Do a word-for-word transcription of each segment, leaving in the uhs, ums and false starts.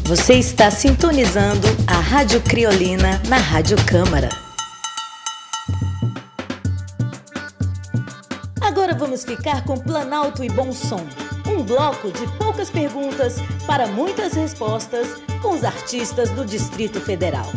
Você está sintonizando a Rádio Criolina na Rádio Câmara. Agora vamos ficar com Planalto e Bom Som. Um bloco de poucas perguntas para muitas respostas com os artistas do Distrito Federal.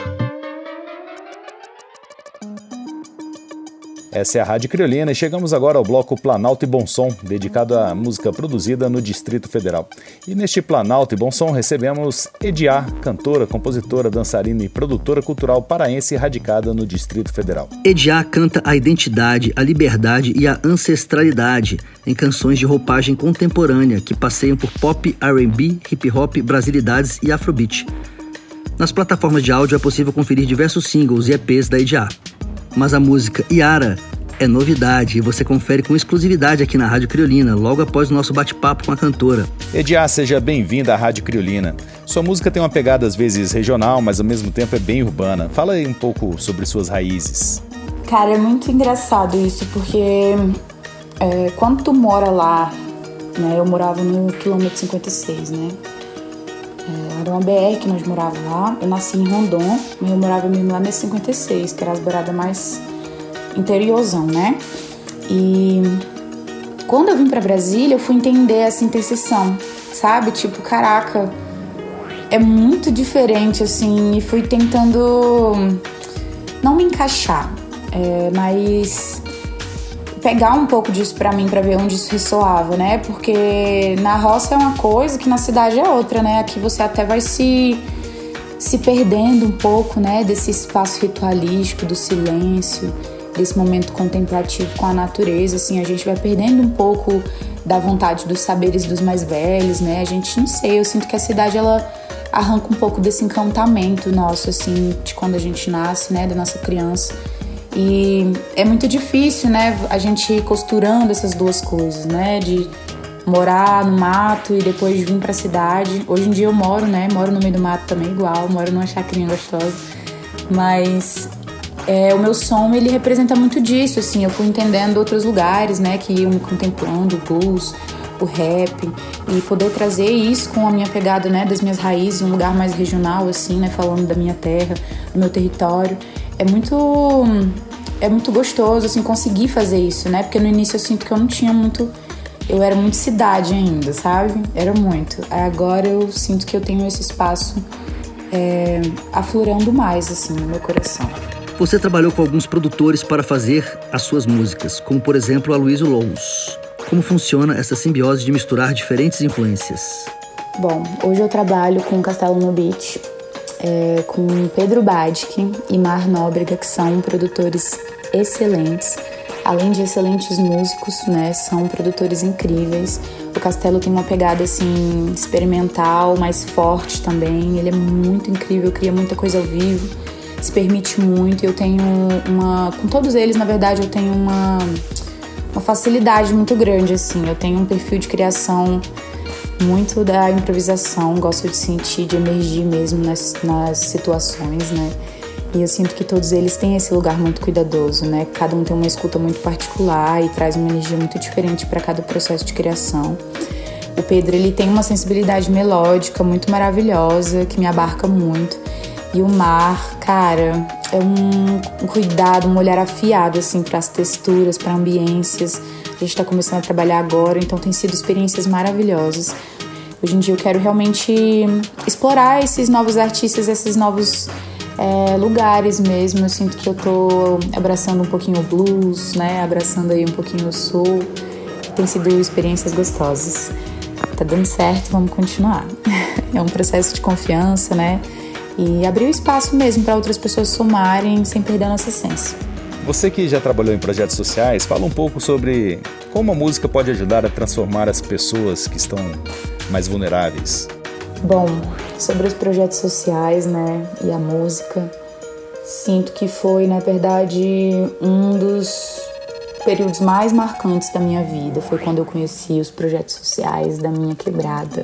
Essa é a Rádio Criolina e chegamos agora ao bloco Planalto e Bom Som, dedicado à música produzida no Distrito Federal. E neste Planalto e Bom Som recebemos Ediá, cantora, compositora, dançarina e produtora cultural paraense radicada no Distrito Federal. Ediá canta a identidade, a liberdade e a ancestralidade em canções de roupagem contemporânea que passeiam por pop, R and B, hip hop, brasilidades e afrobeat. Nas plataformas de áudio é possível conferir diversos singles e E Pês da Ediá. Mas a música Iara é novidade e você confere com exclusividade aqui na Rádio Criolina, logo após o nosso bate-papo com a cantora. Ediá, seja bem-vinda à Rádio Criolina. Sua música tem uma pegada às vezes regional, mas ao mesmo tempo é bem urbana. Fala aí um pouco sobre suas raízes. Cara, é muito engraçado isso, porque é, quando tu mora lá, né, eu morava no quilômetro cinquenta e seis, né? É, era uma B R que nós morávamos lá. Eu nasci em Rondon, mas eu morava mesmo lá nesse cinquenta e seis, que era as beiradas mais interiorzão, né? E quando eu vim pra Brasília, eu fui entender essa interseção, sabe? Tipo, caraca, é muito diferente, assim, e fui tentando não me encaixar, é, mas pegar um pouco disso pra mim, pra ver onde isso ressoava, né? Porque na roça é uma coisa, que na cidade é outra, né? Aqui você até vai se, se perdendo um pouco, né? Desse espaço ritualístico, do silêncio, desse momento contemplativo com a natureza, assim, a gente vai perdendo um pouco da vontade dos saberes dos mais velhos, né? A gente, não sei, eu sinto que a cidade, ela arranca um pouco desse encantamento nosso, assim, de quando a gente nasce, né? Da nossa criança. E é muito difícil, né, a gente ir costurando essas duas coisas, né, de morar no mato e depois vir pra cidade. Hoje em dia eu moro, né, moro no meio do mato também igual, moro numa chacrinha gostosa, mas é, o meu som, ele representa muito disso, assim, eu fui entendendo outros lugares, né, que iam me contemplando, o blues, o rap, e poder trazer isso com a minha pegada, né, das minhas raízes, um lugar mais regional, assim, né, falando da minha terra, do meu território. É muito, é muito gostoso, assim, conseguir fazer isso, né? Porque no início eu sinto que eu não tinha muito... Eu era muito cidade ainda, sabe? Era muito. Agora eu sinto que eu tenho esse espaço é, aflorando mais, assim, no meu coração. Você trabalhou com alguns produtores para fazer as suas músicas, como, por exemplo, a Aloysio Lous. Como funciona essa simbiose de misturar diferentes influências? Bom, hoje eu trabalho com Castelo no Beat, É, com Pedro Badic e Mar Nóbrega, que são produtores excelentes. Além de excelentes músicos, né, são produtores incríveis. O Castelo tem uma pegada assim, experimental, mais forte também. Ele é muito incrível, cria muita coisa ao vivo, se permite muito. Eu tenho uma... Com todos eles, na verdade, eu tenho uma, uma facilidade muito grande, assim. Eu tenho um perfil de criação muito da improvisação, gosto de sentir, de emergir mesmo nas, nas situações, né? E eu sinto que todos eles têm esse lugar muito cuidadoso, né? Cada um tem uma escuta muito particular e traz uma energia muito diferente para cada processo de criação. O Pedro, ele tem uma sensibilidade melódica muito maravilhosa, que me abarca muito. E o Mar, cara, é um, um cuidado, um olhar afiado, assim, para as texturas, para ambiências. A gente está começando a trabalhar agora, então tem sido experiências maravilhosas. Hoje em dia eu quero realmente explorar esses novos artistas, esses novos é, lugares mesmo. Eu sinto que eu tô abraçando um pouquinho o blues, né? Abraçando aí um pouquinho o soul. Tem sido experiências gostosas. Tá dando certo, vamos continuar. É um processo de confiança, né? E abrir o espaço mesmo para outras pessoas somarem sem perder a nossa essência. Você que já trabalhou em projetos sociais, fala um pouco sobre como a música pode ajudar a transformar as pessoas que estão mais vulneráveis. Bom, sobre os projetos sociais, né, e a música, sinto que foi, na verdade, um dos períodos mais marcantes da minha vida. Foi quando eu conheci os projetos sociais da minha quebrada.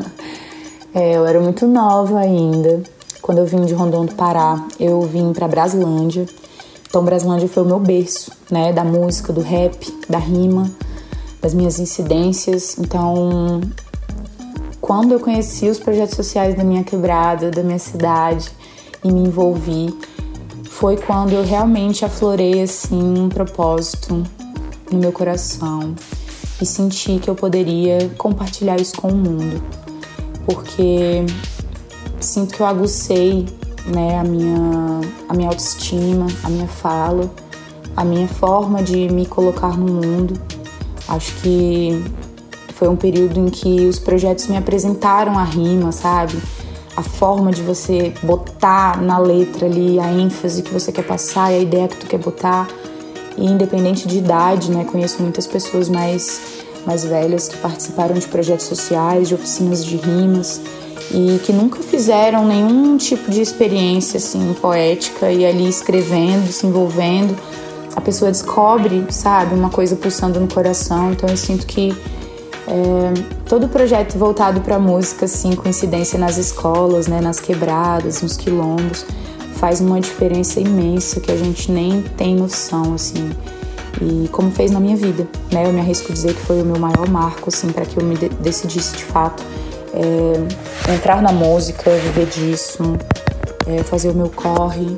é, eu era muito nova ainda. Quando eu vim de Rondon do Pará, eu vim para Braslândia. Então, Braslândia foi o meu berço, né, da música, do rap, da rima, das minhas incidências. Então, quando eu conheci os projetos sociais da minha quebrada, da minha cidade, e me envolvi, foi quando eu realmente aflorei assim um propósito no meu coração e senti que eu poderia compartilhar isso com o mundo, porque sinto que eu agucei, né, a minha, a minha autoestima, a minha fala, a minha forma de me colocar no mundo. Acho que foi um período em que os projetos me apresentaram a rima, sabe? A forma de você botar na letra ali a ênfase que você quer passar e a ideia que tu quer botar. E independente de idade, né? Conheço muitas pessoas mais, mais velhas que participaram de projetos sociais, de oficinas de rimas e que nunca fizeram nenhum tipo de experiência assim, poética e ali escrevendo, se envolvendo. A pessoa descobre, sabe, uma coisa pulsando no coração. Então eu sinto que É, todo projeto voltado para a música, assim, com incidência nas escolas, né, nas quebradas, nos quilombos, faz uma diferença imensa que a gente nem tem noção, assim. E como fez na minha vida, né, eu me arrisco dizer que foi o meu maior marco, assim, para que eu me de- decidisse de fato é, entrar na música, viver disso, é, fazer o meu corre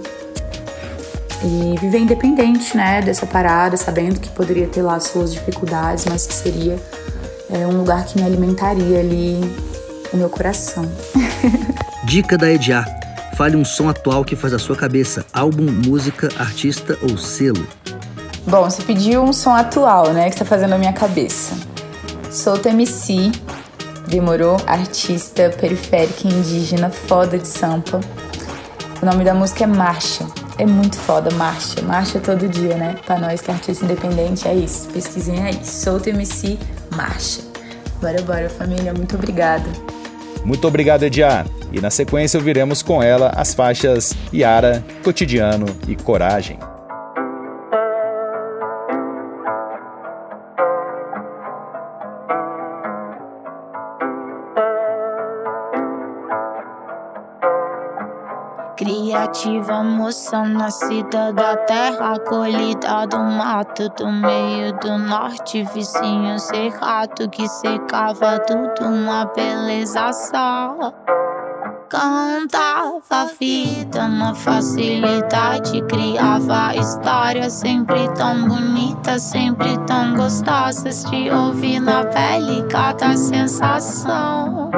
e viver independente, né, dessa parada, sabendo que poderia ter lá suas dificuldades, mas que seria É um lugar que me alimentaria ali o meu coração. Dica da Ediá. Fale um som atual que faz a sua cabeça. Álbum, música, artista ou selo? Bom, você pediu um som atual, né? Que tá fazendo a minha cabeça. Solta M C. Demorou? Artista periférica indígena, foda de Sampa. O nome da música é Marcha. É muito foda, marcha. Marcha todo dia, né? Pra nós que é artista independente, é isso. Pesquisem aí. Solta M C, marcha. Bora, bora, família. Muito obrigada. Muito obrigado, Ediá. E na sequência ouviremos com ela as faixas Yara, Cotidiano e Coragem. Criativa moça nascida da terra, acolhida do mato, do meio do norte, vizinho cerrado que secava tudo, uma beleza só. Cantava a vida na facilidade, criava histórias sempre tão bonitas, sempre tão gostosas de ouvir na pele cada sensação.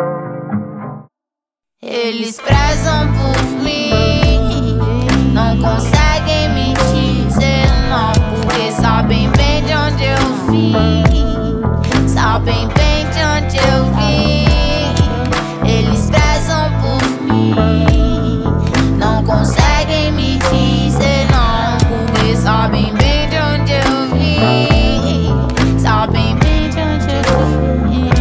Eles prezam por mim, não conseguem me dizer não, porque sabem bem de onde eu vim, sabem bem de onde eu vim. Eles prezam por mim, não conseguem me dizer não, porque sabem bem de onde eu vim, sabem bem de onde eu vim.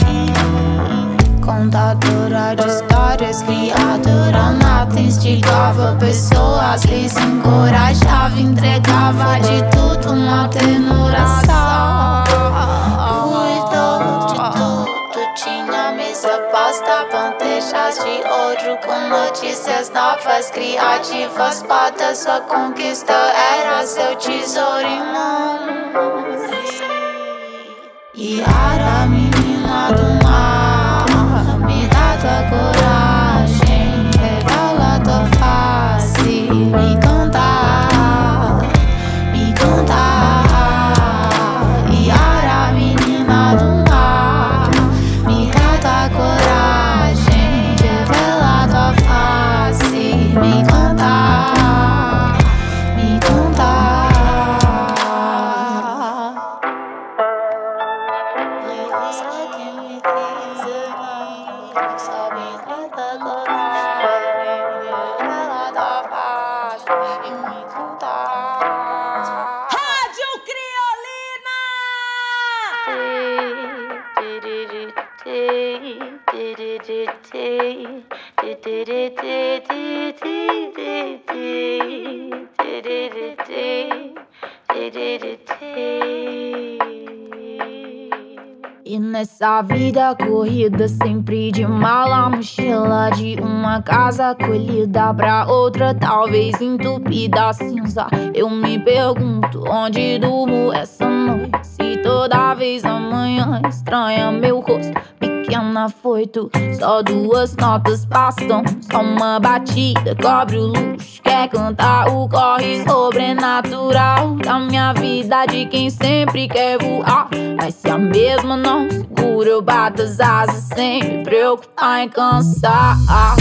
Contadora de histórias, criadora nata, instigava pessoas, lhes encorajava, entregava de tudo uma ternura só. Cuidou de tudo, tinha mesa posta, bandejas de ouro com notícias novas, criativas, para sua conquista era seu tesouro em mãos. Yara, menina do mar, me dá tua coragem, revela tua face, me conta, me conta. Yara, menina do mar, me dá tua coragem, revela tua face, me conta, me conta. Rádio Criolina! E nessa vida corrida, sempre de mala, mochila, de uma casa acolhida pra outra, talvez entupida cinza. Eu me pergunto onde durmo essa noite, se toda vez amanhã estranha meu rosto. Pequena pequena foi tu. Só duas notas bastam, só uma batida cobre o luxo. Quer cantar o corre sobrenatural da minha vida, de quem sempre quer voar. Mas se a mesma não segura, eu bato as asas sem me preocupar em cansar.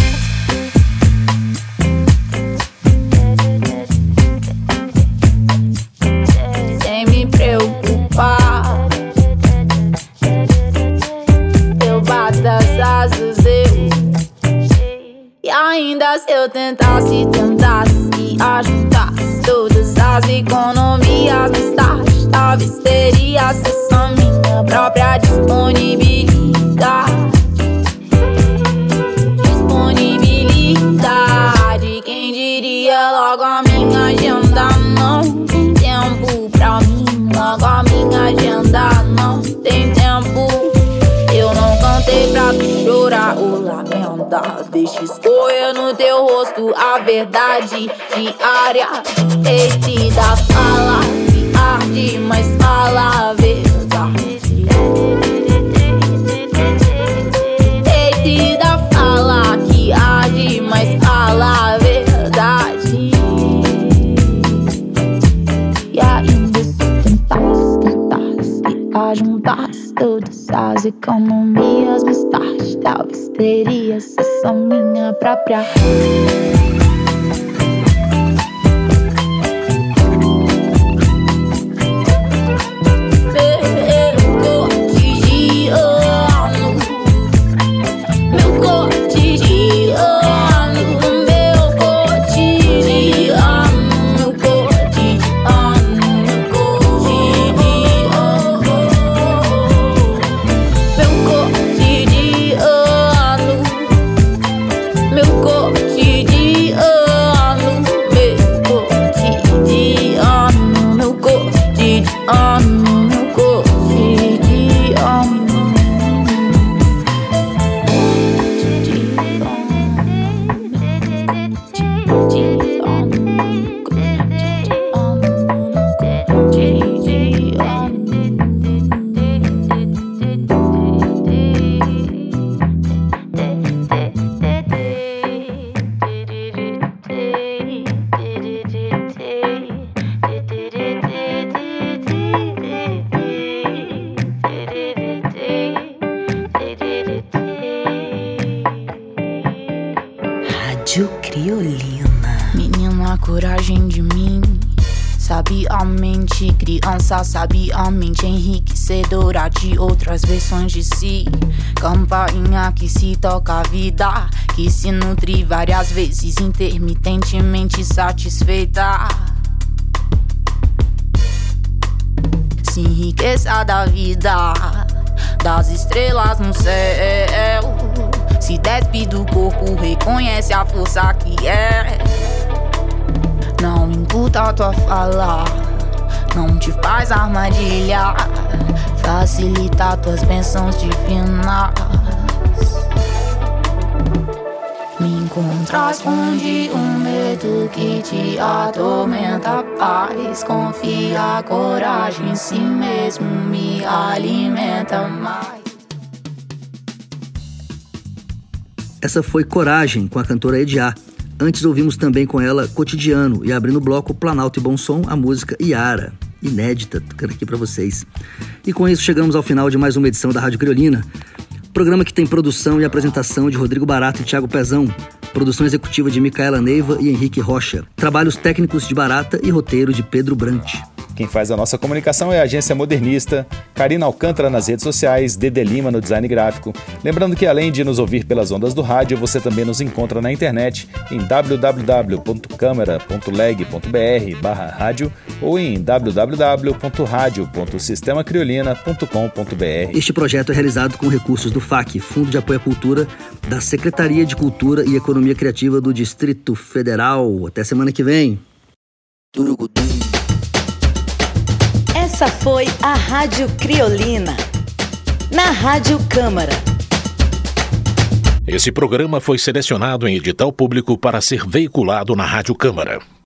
Sem me preocupar, eu bato as asas, eu. E ainda se eu tentasse, tentasse e ajudasse todas as economias mais tarde, talvez teria acesso à minha própria disponibilidade. Disponibilidade, quem diria? Logo a minha agenda não tem tempo pra mim. Logo a minha agenda não tem tempo. Eu não cantei pra tu chorar ou lamentar. Deixa escorrer no teu rosto a verdade diária. Esse da fala que arde, mas fala a verdade. Esse da fala que arde, mas fala a verdade. E ainda se tentasse, tentasse e ajuntasse todas as economias mais tarde, talvez teria acesso à minha própria. Rádio Criolina. Menina, coragem de mim, sabiamente criança, sabiamente enriquecedora de outras versões de si. Campainha que se toca a vida, que se nutre várias vezes, intermitentemente satisfeita. Se enriqueça da vida, das estrelas no céu. Se despe do corpo, reconhece a força que é. Não imputa a tua fala, não te faz armadilha, facilita tuas bênçãos divinas. Me encontra, esconde um medo que te atormenta, paz. Confia, coragem em si mesmo me alimenta mais. Essa foi Coragem, com a cantora Ediá. Antes ouvimos também com ela Cotidiano e abrindo o bloco Planalto e Bom Som, a música Iara, inédita, tocando aqui pra vocês. E com isso chegamos ao final de mais uma edição da Rádio Criolina, programa que tem produção e apresentação de Rodrigo Barata e Thiago Pezão, produção executiva de Micaela Neiva e Henrique Rocha, trabalhos técnicos de Barata e roteiro de Pedro Brant. Quem faz a nossa comunicação é a Agência Modernista, Karina Alcântara nas redes sociais, Dede Lima no design gráfico. Lembrando que além de nos ouvir pelas ondas do rádio, você também nos encontra na internet em w w w ponto câmara ponto leg ponto b r barra rádio ou em w w w ponto radio ponto sistema criolina ponto com ponto b r. Este projeto é realizado com recursos do F A C, Fundo de Apoio à Cultura, da Secretaria de Cultura e Economia Criativa do Distrito Federal. Até semana que vem. Essa foi a Rádio Criolina, na Rádio Câmara. Esse programa foi selecionado em edital público para ser veiculado na Rádio Câmara.